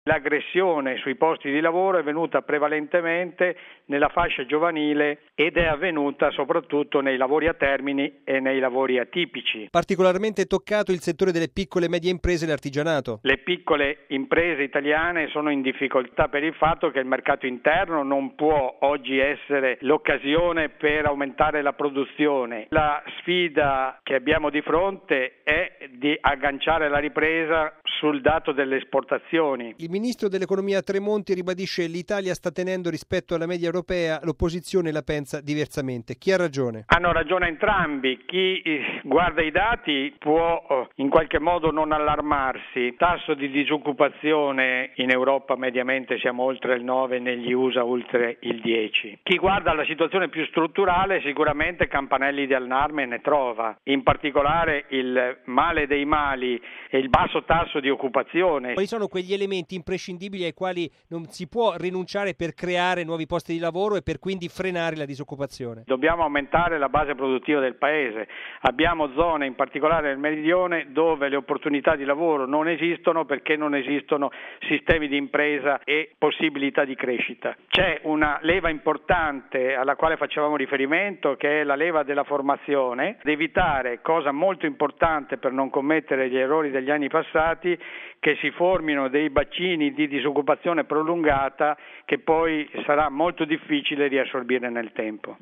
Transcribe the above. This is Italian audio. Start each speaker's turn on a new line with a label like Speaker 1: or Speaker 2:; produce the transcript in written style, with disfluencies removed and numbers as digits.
Speaker 1: L'aggressione sui posti di lavoro è venuta prevalentemente nella fascia giovanile ed è avvenuta soprattutto nei lavori a termini e nei lavori atipici.
Speaker 2: Particolarmente toccato il settore delle piccole e medie imprese e l'artigianato.
Speaker 1: Le piccole imprese italiane sono in difficoltà per il fatto che il mercato interno non può oggi essere l'occasione per aumentare la produzione. La sfida che abbiamo di fronte è di agganciare la ripresa sul dato delle esportazioni.
Speaker 2: Il ministro dell'economia Tremonti ribadisce che l'Italia sta tenendo rispetto alla media europea, l'opposizione la pensa diversamente. Chi ha ragione?
Speaker 1: Hanno ragione entrambi. Chi guarda i dati può in qualche modo non allarmarsi. Il tasso di disoccupazione in Europa mediamente siamo oltre il 9, negli USA oltre il 10. Chi guarda la situazione più strutturale sicuramente campanelli di allarme ne trova, in particolare il male dei mali e il basso tasso di occupazione.
Speaker 2: Quali sono quegli elementi imprescindibili ai quali non si può rinunciare per creare nuovi posti di lavoro e per quindi frenare la disoccupazione?
Speaker 1: Dobbiamo aumentare la base produttiva del paese. Abbiamo zone, in particolare nel meridione, dove le opportunità di lavoro non esistono perché non esistono sistemi di impresa e possibilità di crescita. C'è una leva importante alla quale facevamo riferimento, che è la leva della formazione, ad evitare, cosa molto importante per non commettere gli errori degli anni passati, che si formino dei bacini di disoccupazione prolungata che poi sarà molto difficile riassorbire nel tempo.